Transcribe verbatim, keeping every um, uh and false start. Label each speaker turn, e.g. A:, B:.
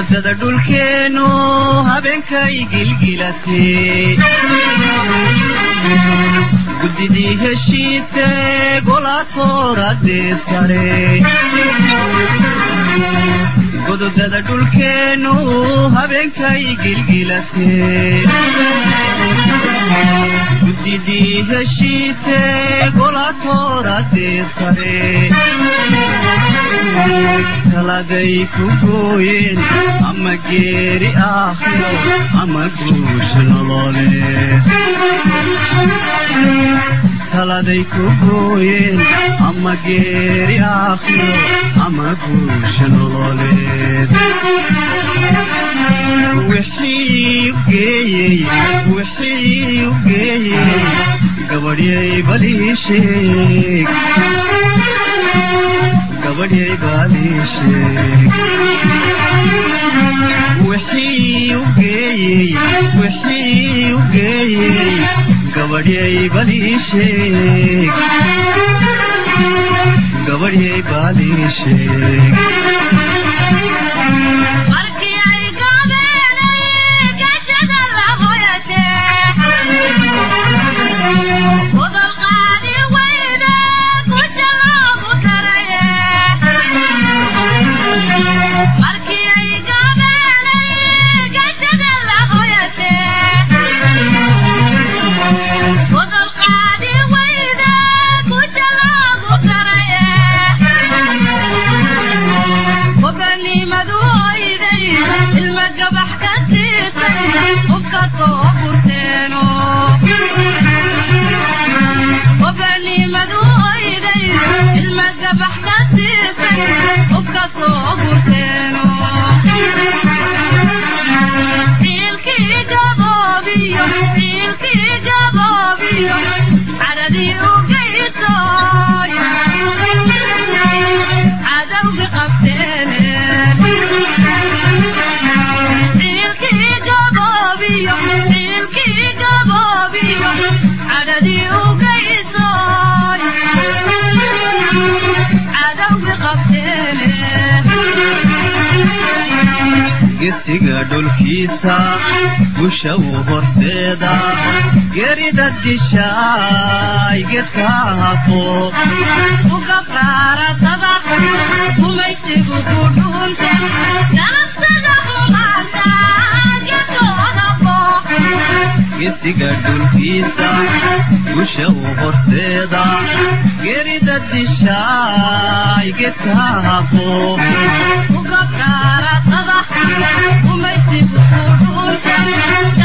A: godada dhulkeenu habeenkay gilgilatay gudidii heshiise golaatoorade sare godada dhulkeenu habeenkay gilgilatay gudidii heshiise golaatoorade sare talagay ku gooyeen ama geeri aakhiro ama guush nololeed taladay ku gooyeen ama geeri aakhiro ama guush nololeed wixii u geeyey wixii u geeyey gabadhyay baliisheeg gabadhyay baliisheeg wixii u geeyey wixii u geeyey gabadhyay baliisheeg gabadhyay baliisheeg gesiga dhulkiisa gusha u horseeda gerida dishaay gedka haqo u gabraaratada kumaysigu ku dhunta nafsada xumaanta gedooda booq gesiga dhulkiisa gusha u horseeda gerida dishaay gedka haqo u gabraaratada kumaysigu ku dhunta